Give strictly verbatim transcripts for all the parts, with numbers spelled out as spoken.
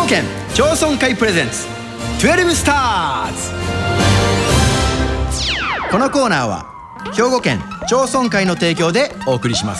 県町村会プレゼンツじゅうにスターズ。このコーナーは兵庫県町村会の提供でお送りします。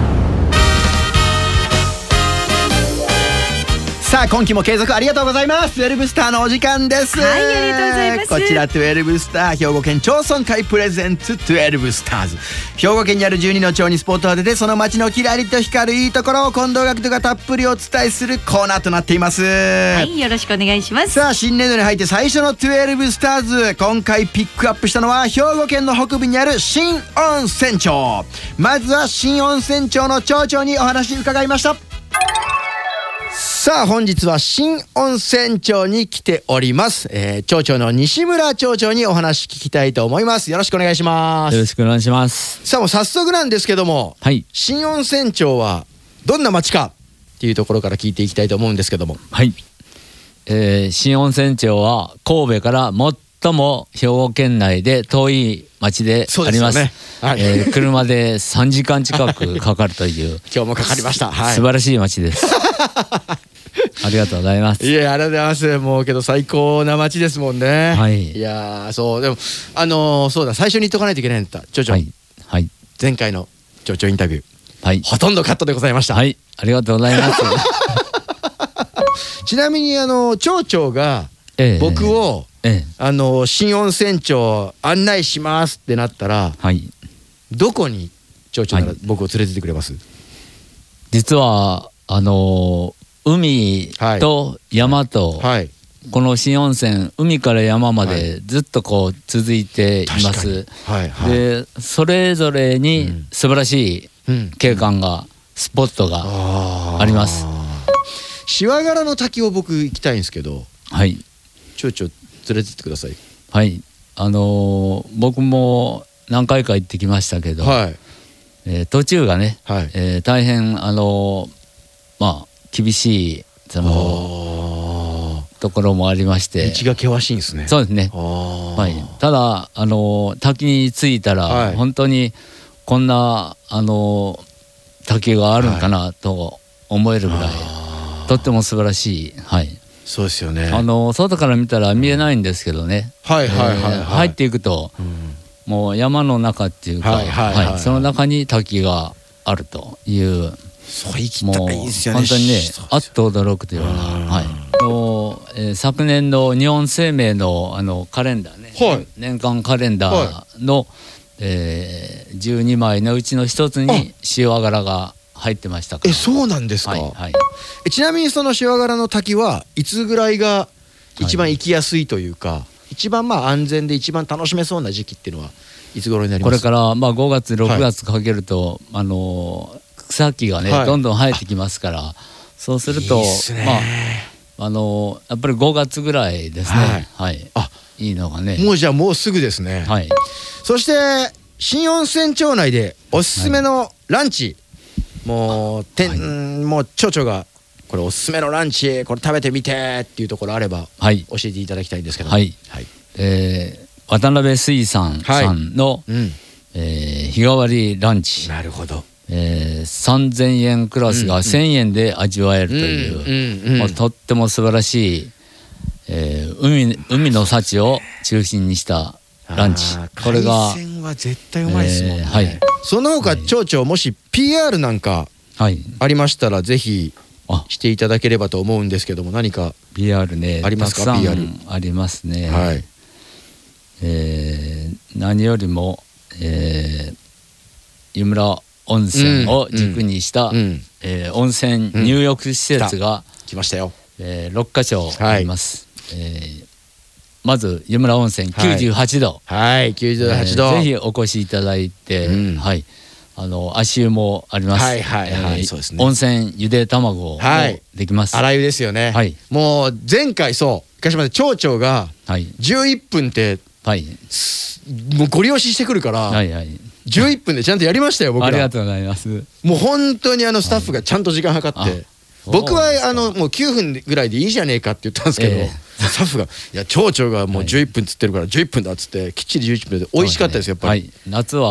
さあ今期も継続ありがとうございます。じゅうにスターのお時間です。 はい、ありがとうございます。 こちらじゅうにスター兵庫県町村会プレゼンツじゅうにスターズ。兵庫県にあるじゅうにの町にスポットを当てて、その町のキラリと光るいいところを近藤学徒がたっぷりお伝えするコーナーとなっています。 はい、よろしくお願いします。 さあ新年度に入って最初のじゅうにスターズ、今回ピックアップしたのは兵庫県の北部にある新温泉町。まずは新温泉町の町長にお話伺いました。さあ本日は新温泉町に来ております、えー、町長の西村町長にお話聞きたいと思います。よろしくお願いします。 よろしくお願いします。 さあもう早速なんですけども、はい、新温泉町はどんな町かっていうところから聞いていきたいと思うんですけども。 はい、えー、新温泉町は神戸から最も兵庫県内で遠い町であります。そうですよね。はい、えー、車でさんじかん近くかかるという今日もかかりました、はい、 素晴らしい町ですありがとうございます。 いや、ありがとうございます。もうけど最高な街ですもんね。 はい。 いやそうでもあのー、そうだ、最初に言っとかないといけないんだった町長、はいはい、前回の町長インタビュー、はい、ほとんどカットでございました。 はい、ありがとうございますちなみにあの町長が僕を、ええええ、あの新温泉町案内しますってなったら、はい、どこに町長なら僕を連れてってくれます？はい、 実はあのー海と山と、はい、この新温泉海から山までずっとこう続いています。はいはい、でそれぞれに素晴らしい景観が、うん、スポットがあります。 しわがらの滝を僕行きたいんですけど、はい、町長連れてってください。 はい、あのー、僕も何回か行ってきましたけど、はい、えー、途中がね、はい、えー、大変あのー、まあ厳しいそのところもありまして、 道が険しいんですね。 そうですね。はい、ただあの滝に着いたら、はい、本当にこんなあの滝があるのかなと思えるぐらい、はい、とっても素晴らしい、はい、 そうですよね。 あの外から見たら見えないんですけどね、はいはいはい、はい、えー、入っていくと、うん、もう山の中っていうか、はいはいはいはい、その中に滝があるという、 それ行きたいですよね。 本当にね、あっと驚くというような、はい、もう、えー、昨年の日本生命のあのカレンダーね、はい、年間カレンダーの、はい、えー、じゅうにまいのうちの一つに塩あがらが入ってましたから。 え、そうなんですか。はいはい、えちなみにその塩あがらの滝はいつぐらいが一番行きやすいというか、はい、一番まあ安全で一番楽しめそうな時期っていうのはいつ頃になりますか？ これからまあごがつろくがつかけると、はい、あのー草木がね、はい、どんどん生えてきますから、そうするといいっすね、まああのやっぱりごがつぐらいですね、はい、はい、あ、いいのがね、 もうじゃあもうすぐですね。はい、そして新温泉町内でおすすめのランチ、はい、もうてん、はい、もう町長がこれおすすめのランチこれ食べてみてっていうところあれば、はい、教えていただきたいんですけど、はいはい、えー、渡辺水産さんの、はい、うん、えー、日替わりランチ、 なるほど、 えー、さんぜんえんクラスがせんえんで味わえるという、もうとっても素晴らしい、えー、海, 海の幸を中心にしたランチ。これが海鮮は絶対うまいですもんね。えーはい、その他、はい、町長もし ピーアール なんかありましたらぜひしていただければと思うんですけども、何かピーアール ね、 ありますか？ たくさんありますね。はい、えー、何よりも、えー、湯村温泉を軸にした、うんうん、えー、温泉入浴施設が、 うん、来ましたよ、 えー、ろっかしょあります。はい、えー、まず湯村温泉きゅうじゅうはちど、 はい、きゅうじゅうはちど、 えー、ぜひお越しいただいて、うん、はい、あの足湯もあります。はいはいはい、えー、そうですね、温泉ゆで卵もできます。 洗い湯ですよね。はい、もう前回そう昔まで町長がじゅういっぷんって、はい、もうご利用ししてくるから、はいはい、じゅういっぷんでちゃんとやりましたよ僕ら。 ありがとうございます。 もう本当にあのスタッフがちゃんと時間計って、はい、僕はあのもうきゅうふんぐらいでいいじゃねえかって言ったんですけど、えー、スタッフがいや町長がもうじゅういっぷんつってるからじゅういっぷんだっつってきっちりじゅういっぷんで美味しかったですよやっぱり。はい、 夏は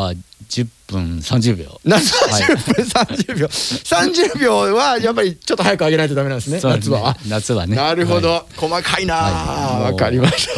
じゅっぷんさんじゅうびょう。 夏はじゅっぷんさんじゅうびょう。さんじゅうびょうはやっぱりちょっと早く上げないとダメなんですね。夏は。 夏はね。 なるほど。細かいな。わかりました。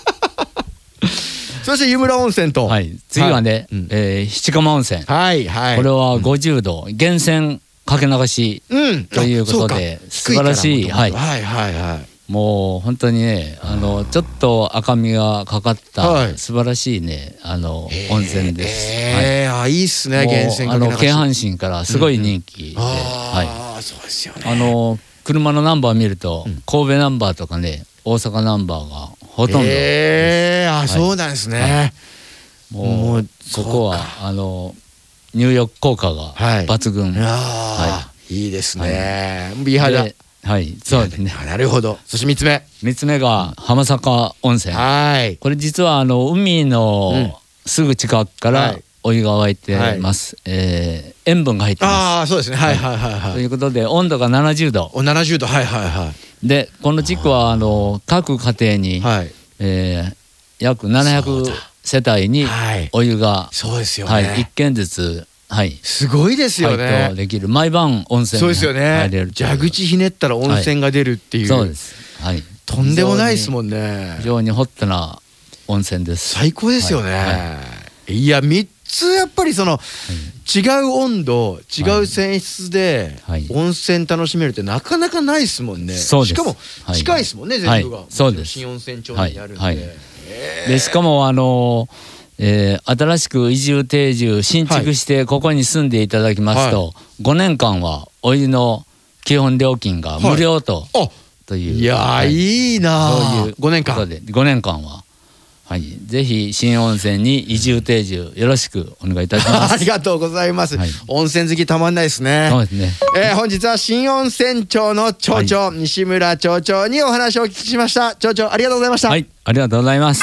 そして湯村温泉と。 はい。次はね、え七釜温泉。 はいはい。 これはごじゅうど源泉かけ流しということで素晴らしい。はいはいはいはい。もう本当にね、あのちょっと赤みがかかった素晴らしいね、あの温泉です。 ええ、あ、いいっすね、源泉かけ流し。 あの京阪神からすごい人気で、 ああ、そうですよね。 あの車のナンバー見ると神戸ナンバーとかね、大阪ナンバーがほとんど。 ええ、あ、そうなんですね。 もうここはあの入浴効果が抜群。 はい、いいですね。美肌。 はい、そうですね。 なるほど。そして三つ目。 三つ目が浜坂温泉。はい。これ実はあの海のすぐ近くからお湯が湧いてます。えー、塩分が入ってます。 ああ、そうですね。はいはいはいはい。 ということで温度がななじゅうど。 お、ななじゅうど。はいはいはい。 でこの地区はあの各家庭に、はい、えー、約ななひゃく世帯にお湯が、 そうですよね。 はい、一軒ずつ。はい、 すごいですよね。 できる毎晩温泉に入れる。蛇口ひねったら温泉が出るっていう。 そうです。はい。 とんでもないですもんね。 非常にホットな温泉です。 最高ですよね。いや、みっつやっぱりその違う温度、違う泉質で温泉楽しめるってなかなかないですもんね。しかも近いですもんね、全部が。 そうです。 新温泉町にあるんで。 でしかもあの。えー、新しく移住定住新築してここに住んでいただきますと、はい、ごねんかんはお湯の基本料金が無料と、はい、という。 いやー、はい、いいなー。そういうごねんかんでごねんかんは、はい、ぜひ新温泉に移住定住よろしくお願いいたします。 ありがとうございます、はい、温泉好きたまんないですね。 そうですね。 えー、本日は新温泉町の町長、はい、西村町長にお話をお聞きしました。町長ありがとうございました。 はい、ありがとうございます。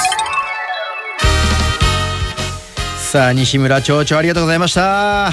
さあ、西村町長ありがとうございました。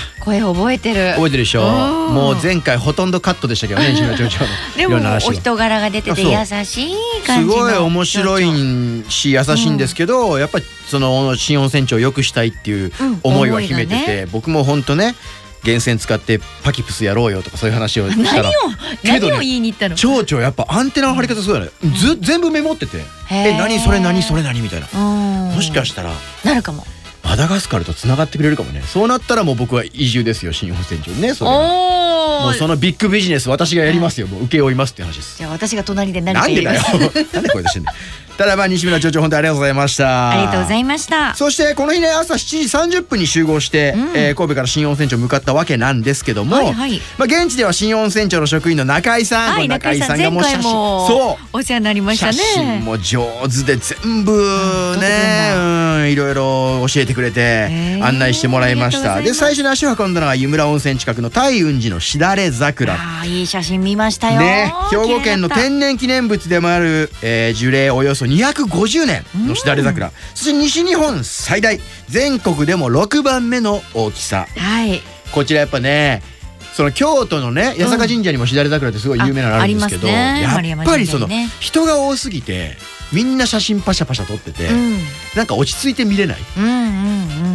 声覚えてる覚えてるでしょ。もう前回ほとんどカットでしたけどね、西村町長のでもお人柄が出てて優しい感じの、 すごい面白いし優しいんですけど、うん、やっぱりその新温泉町を良くしたいっていう思いは秘めてて、うんね、僕も本当ね、源泉使ってパキプスやろうよとかそういう話をしたら、 何を何を言いに行ったの。 町長やっぱアンテナの張り方すごいね、うん、ず全部メモってて、え何それ何それ何みたいな、もしかしたらなるかも。 マダガスカルとつながってくれるかもね。そうなったらもう僕は移住ですよ、新温泉町にね。それもうそのビッグビジネス私がやりますよ。もう請け負いますって話です。 じゃあ私が隣で何かやります。 なんでだよ。なんでこうやってしてんの。ただまあ西村町長本当にありがとうございました。 ありがとうございました。 そしてこの日ね、朝しちじさんじゅっぷんに集合して、うん、えー、神戸から新温泉町向かったわけなんですけども、はいはい、まあ現地では新温泉町の職員の中井さん、はい、中井さんがもう写真、 そうお世話になりましたね。 写真も上手で全部ね、うん、いろいろ教えてくれて案内してもらいました。で最初に足を運んだのは湯村温泉近くの大雲寺のしだれ桜。 あ、いい写真見ましたよね。兵庫県の天然記念物でもある、えー、樹齢およそにひゃくごじゅうねんのしだれ桜、うん、そして西日本最大、全国でもろくばんめの大きさ、 はい、 こちらやっぱね、その京都のね八坂神社にもしだれ桜ってすごい有名なのあるんですけど、ね、やっぱりその人が多すぎてみんな写真パシャパシャ撮ってて、うん、なんか落ち着いて見れない、うんうんうん、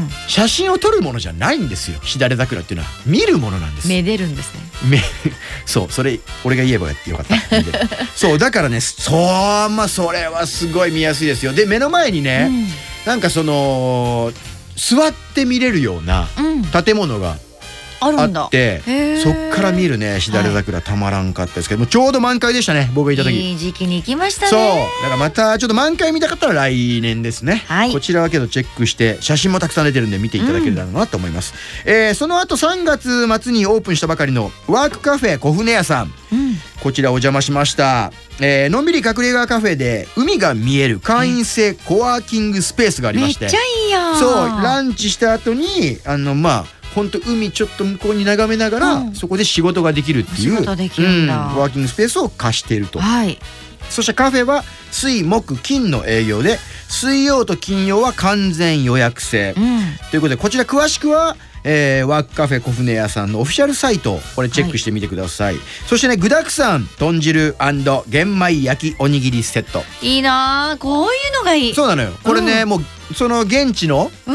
写真を撮るものじゃないんですよ。しだれ桜っていうのは見るものなんです。 めでるんですね。 めそう、それ俺が言えばよかったそうだからね、そうまあそれはすごい見やすいですよ。で目の前にね、うん、なんかその座って見れるような建物があって、そっから見るねしだれ桜たまらんかったですけど、もうちょうど満開でしたね、僕がいた時。 いい時期に行きましたね。 そうだからまたちょっと満開見たかったら来年ですね、はい、こちらはけどチェックして写真もたくさん出てるんで見ていただけるだろうなと思います、うん、えー、その後さんがつまつにオープンしたばかりのワークカフェ小舟屋さん、うん、こちらお邪魔しました。えー、のんびり隠れ家カフェで海が見える会員制コワーキングスペースがありまして、 めっちゃいいやん。 そうランチした後にあのまあ本当海ちょっと向こうに眺めながら、うん、そこで仕事ができるっていう、うん、ワーキングスペースを貸していると、はい、そしてカフェは水木金の営業で、水曜と金曜は完全予約制、うん、ということでこちら詳しくは、えー、ワークカフェ小舟屋さんのオフィシャルサイト、これチェックしてみてください、はい、そしてね具だくさん豚汁&玄米焼きおにぎりセット。 いいな、こういうのがいい。 そうなのよこれね、うん、もうその現地の、うん、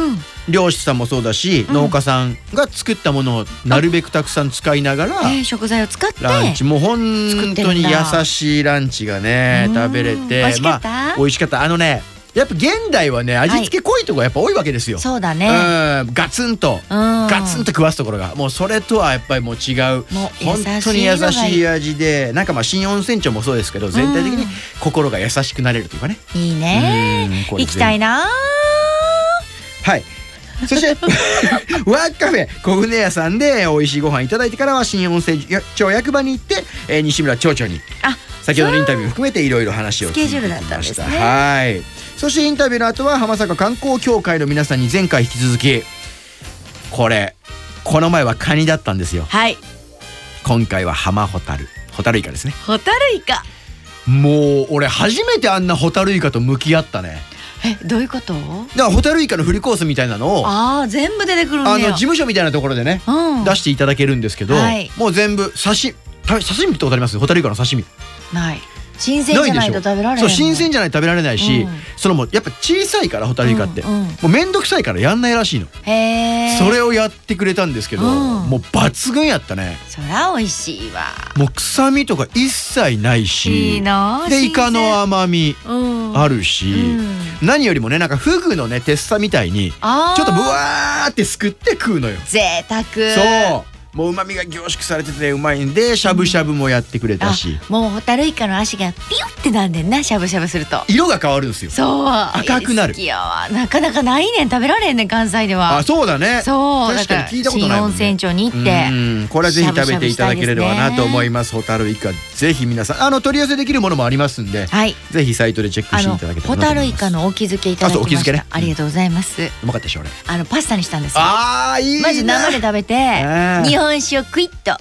漁師さんもそうだし、うん、農家さんが作ったものをなるべくたくさん使いながら、 えー、食材を使ってランチ、もう本当に優しいランチがね食べれて、 美味しかった、 まあ、美味しかった。あのねやっぱ現代はね味付け濃いところやっぱ多いわけですよ、はい、 そうだね、 うん、ガツンとガツンと食わすところがもうそれとはやっぱりもう違う、もう本当に優しい味で、なんかまあ新温泉町もそうですけど全体的に心が優しくなれるというかね、 いいね、行きたいな。 はい。そしてワーカフェ小舟屋さんで美味しいご飯いただいてからは新温泉町役場に行って、えー、西村町長に先ほどのインタビュー含めていろいろ話を聞いてきました。スケジュールだったんですね。はい。そしてインタビューの後は浜坂観光協会の皆さんに前回引き続き、これこの前はカニだったんですよ。 はい。 今回は浜ホタル、ホタルイカですね。 ホタルイカ。 もう俺初めてあんなホタルイカと向き合ったね。 え、どういうこと？だからホタルイカのフルコースみたいなのを、 ああ全部出てくるんだよ。 あの事務所みたいなところでね、うん、出していただけるんですけど、はい、もう全部刺身、刺身ってことあります？ホタルイカの刺身。 ない。新鮮じゃないと食べられない。 そう新鮮じゃないと食べられないし、うん、そのもうやっぱ小さいからホタルイカって、うんうん、もうめんどくさいからやんないらしいの。へー。それをやってくれたんですけど、うん、もう抜群やったね。 そりゃ美味しいわ。 もう臭みとか一切ないし、 いいな。 でイカの甘みあるし、うん、何よりもねなんかフグのねテッサみたいにちょっとブワーってすくって食うのよ。 贅沢。 そう。もう旨味が凝縮されててうまいんでしゃぶしゃぶもやってくれたし、 うん、もうホタルイカの足がピュってなんでんな、しゃぶしゃぶすると色が変わるんですよ。 そう赤くなる。 好きやわ。なかなかないねん、食べられんねん関西では。 あ、そうだね。 そう確かに聞いたことないもんね。 新温泉町に行って、 うんこれはぜひ食べていただければなと思います。ホタルイカぜひ皆さんあの取り寄せできるものもありますんで、はい、ぜひサイトでチェックしていただけたらなと思います。 ホタルイカのお気づけいただきました。あ、そうお気づけね。ありがとうございます。 うまかったでしょ。俺あのパスタにしたんですよ。 ああいいね。 まず生で食べて日本酒をクイッと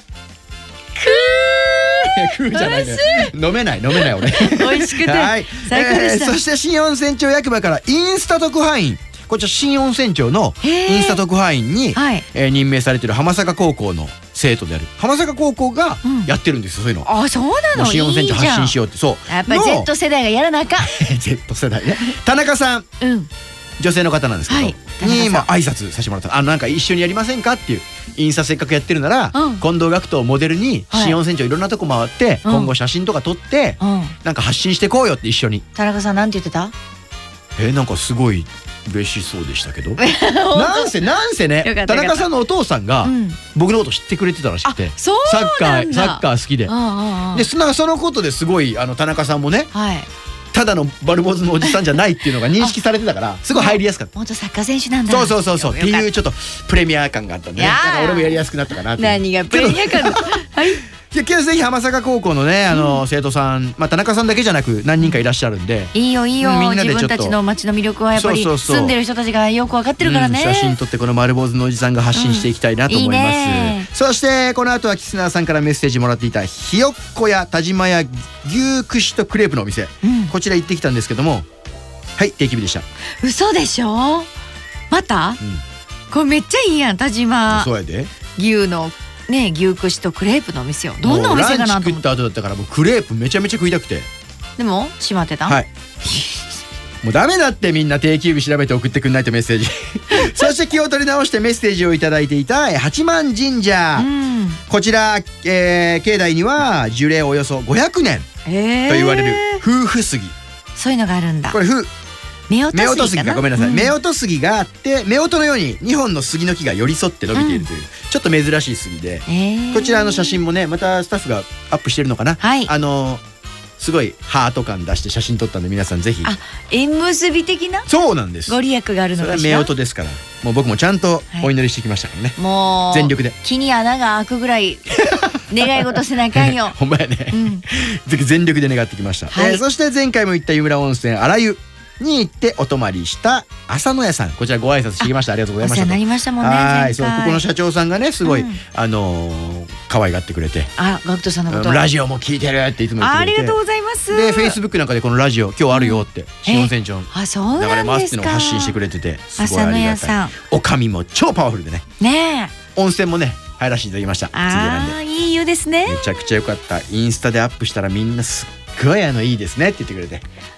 クーじゃないね。飲めない飲めない俺。 美味しくて最高でした。 そして新温泉町役場からインスタ特派員、こちら新温泉町のインスタ特派員に任命されている浜坂高校の生徒である浜坂高校がやってるんですよ、そういうの。 あ、そうなの。 新温泉町発信しようって。そうやっぱり Z 世代がやらなあかん。 Z 世代ね。田中さん、女性の方なんですけどに今挨拶させてもらった。あのなんか一緒にやりませんかっていう、インスタせっかくやってるなら近藤学徒をモデルに新温泉町いろんなとこ回って今後写真とか撮ってなんか発信してこうよって一緒に。 田中さんなんて言ってた？ えなんかすごい嬉しそうでしたけどなんせなんせね田中さんのお父さんが僕のこと知ってくれてたらしくて、サッカーサッカー好きででそのことですごいあの田中さんもねただのバルボズのおじさんじゃないっていうのが認識されてたからすごい入りやすかった。 元サッカー選手なんだ。 そうそうそうそうっていうちょっとプレミア感があったんでね、なんか俺もやりやすくなったかなって。 何がプレミア感？はい。 今日ぜひ浜坂高校のねあの生徒さん、まあ田中さんだけじゃなく何人かいらっしゃるんで、 いいよいいよ、自分たちの町の魅力はやっぱり住んでる人たちがよく分かってるからね。 写真撮ってこの丸坊主のおじさんが発信していきたいなと思います。そしてこの後はキスナーさんからメッセージもらっていたひよっこや田島屋牛串とクレープのお店、こちら行ってきたんですけども、はい定期日でした。 嘘でしょ。またこれめっちゃいいやん。田島そうやで牛のね、牛串とクレープのお店よ。どんなお店かなと思って。 ランチ食った後だったからもうクレープめちゃめちゃ食いたくて。 でも閉まってた。 はいもうダメだってみんな定休日調べて送ってくんないとメッセージそして気を取り直してメッセージをいただいていた八幡神社、こちら、えー、境内には樹齢およそごひゃくねんと言われる夫婦杉、 そういうのがあるんだ。 これ夫夫婦杉かごめんなさい、夫婦杉があって夫婦のようににほんの杉の木が寄り添って伸びているという、うん、ちょっと珍しい杉で、こちらの写真もねまたスタッフがアップしてるのかな、はい、あのすごいハート感出して写真撮ったんで皆さんぜひ。 あ、縁結び的な。 そうなんです。 ご利益があるのかしら。 それは夫婦ですから、もう僕もちゃんとお祈りしてきましたからね、はい、もう全力で木に穴が開くぐらい願い事せなあかんよほんまやね、うん、全力で願ってきました、はい。えー、そして前回も言った湯村温泉荒湯に行ってお泊まりした浅野屋さん、こちらご挨拶してきました。ありがとうございました。 お世話になりましたもんね。 はい、そうここの社長さんがねすごい、うん、あのー、可愛がってくれて、 あ、ガクトさんのことラジオも聞いてるっていつも言ってくれて、 ありがとうございます。 でフェイスブックなんかでこのラジオ今日あるよって新温泉町流れますっていうのを発信してくれててすごいありがたい。おかみも超パワフルでね、ね温泉もね入らせていただきました。 ああいい湯ですね。 めちゃくちゃ良かった。インスタでアップしたらみんなすっごいあのいいですねって言ってくれて、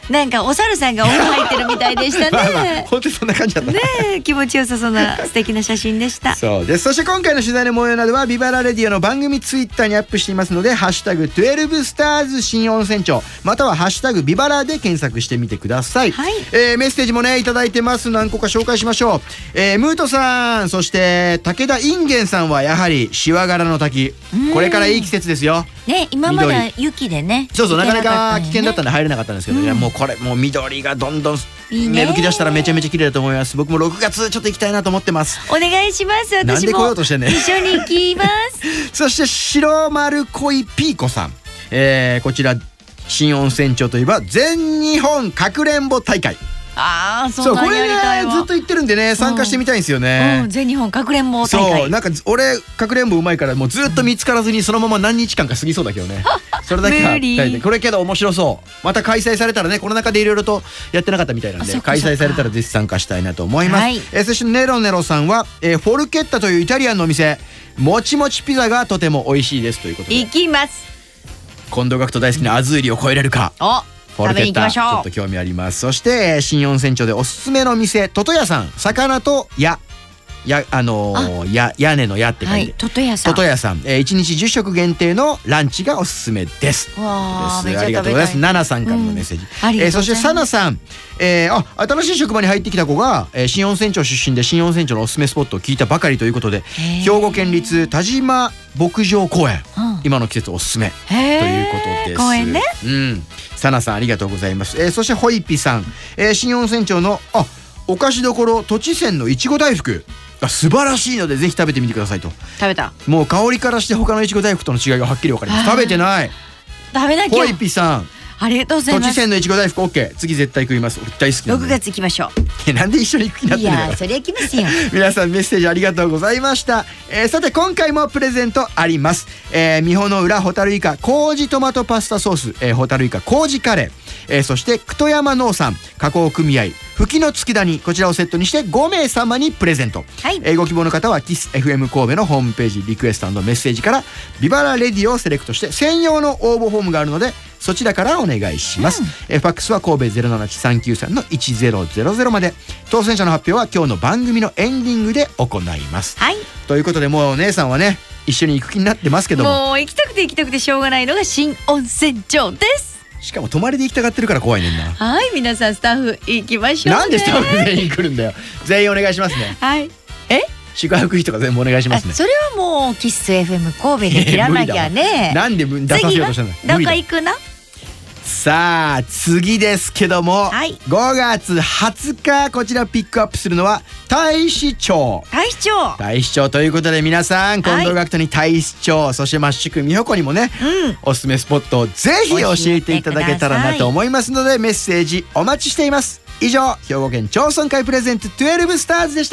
なんかお猿さんがお風呂入ってるみたいでしたね。 まあまあ本当にそんな感じだったねえ、気持ちよさそうな素敵な写真でした。 そうです。そして今回の取材の模様などはビバラレディオの番組ツイッターにアップしていますので、ハッシュタグじゅうにスターズ新温泉町またはハッシュタグビバラで検索してみてください。はい、えー、メッセージもねいただいてます。何個か紹介しましょう。えー、ムートさん、そして武田インゲンさんはやはりシワ柄の滝、これからいい季節ですよ。 ね、今まで雪でね、 そうそう、なかなか危険だったんで入れなかったんですけど、うん、いやもうこれもう緑がどんどん芽吹き出したらめちゃめちゃ綺麗だと思います。僕もろくがつちょっと行きたいなと思ってます。 お願いします。私もなんで来ようとしてんねん。 一緒に行きますそして白丸恋ピーコさん、えー、こちら新温泉町といえば全日本かくれんぼ大会。 ああ、そう、これねずっと言ってるんでね、参加してみたいんですよね、 うんうん、全日本かくれんぼ大会。 そうなんか俺かくれんぼうまいからもうずっと見つからずにそのまま何日間か過ぎそうだけどねそれだけは無理。 これけど面白そう。また開催されたらね、コロナ禍でいろいろとやってなかったみたいなんで、開催されたらぜひ参加したいなと思います、はい、えー、そしてネロネロさんは、えー、フォルケッタというイタリアンのお店、もちもちピザがとても美味しいですということで、 行きます。 近藤学徒大好きなアズーリを超えれるか。 おフォルケッタちょっと興味あります。そして新温泉町でおすすめの店、トトヤさん、魚とややあのー、や屋根のやって書いて、 トトヤさん、 トトヤさん、えー、いちにちじゅっしょく限定のランチがおすすめです。 わー、 ありがとうございます。ナナさんからのメッセージ、うん、えー、そしてサナさん、えー、あ新しい職場に入ってきた子が、えー、新温泉町出身で新温泉町のおすすめスポットを聞いたばかりということで、兵庫県立田島牧場公園、うん、今の季節おすすめということです。 公園ね、 うん、サナさんありがとうございます。えー、そしてホイピさん、えー、新温泉町のあお菓子どころとちせんのいちご大福が素晴らしいのでぜひ食べてみてくださいと。 食べた。 もう香りからして他のいちご大福との違いがはっきり分かります。食べてない。 食べなきゃ。 ホイピさんありがとうございます。 とちせんのいちご大福 OK。 次絶対食います。大好きなんで。 ろくがつ行きましょう。 なんで一緒に行く気になってるのか。 いやそれ行きますよ皆さんメッセージありがとうございました、えー、さて今回もプレゼントあります。えー、美穂の浦ホタルイカ麹トマトパスタソース、えー、ホタルイカ麹カレー、えー、そして久戸山農産加工組合ふきのつきだに、こちらをセットにしてごめいさまにプレゼント、はい、えー、ご希望の方はキス エフエム 神戸のホームページリクエスト&メッセージからビバラレディをセレクトして専用の応募フォームがあるのでそちらからお願いします、うん、えー、ファックスは神戸 ゼロなないちさんきゅうさん のいちゼロゼロゼロまで。当選者の発表は今日の番組のエンディングで行います、はい、ということでもうお姉さんはね一緒に行く気になってますけども、 もう行きたくて行きたくてしょうがないのが新温泉町です。 しかも泊まりで行きたがってるから怖いねんな。 はい、皆さんスタッフ行きましょうね。 なんでスタッフ全員来るんだよ。全員お願いしますね。 はい。え宿泊費とか全部お願いしますね。 それはもうキッス エフエム 神戸で切らなきゃね。 なんで出させようとしたの。 どこ行くの。 さあ次ですけども、はい、ごがつはつかこちらピックアップするのは太子町。 太子町太子町ということで皆さん近藤学徒に太子町、はい、そしてマッシュク美穂子にもね、うん、おすすめスポットをぜひ教えていただけたらなと思いますのでメッセージお待ちしています。以上兵庫県町村会プレゼントじゅうにスターズでした。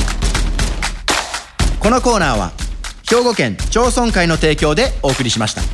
このコーナーは兵庫県町村会の提供でお送りしました。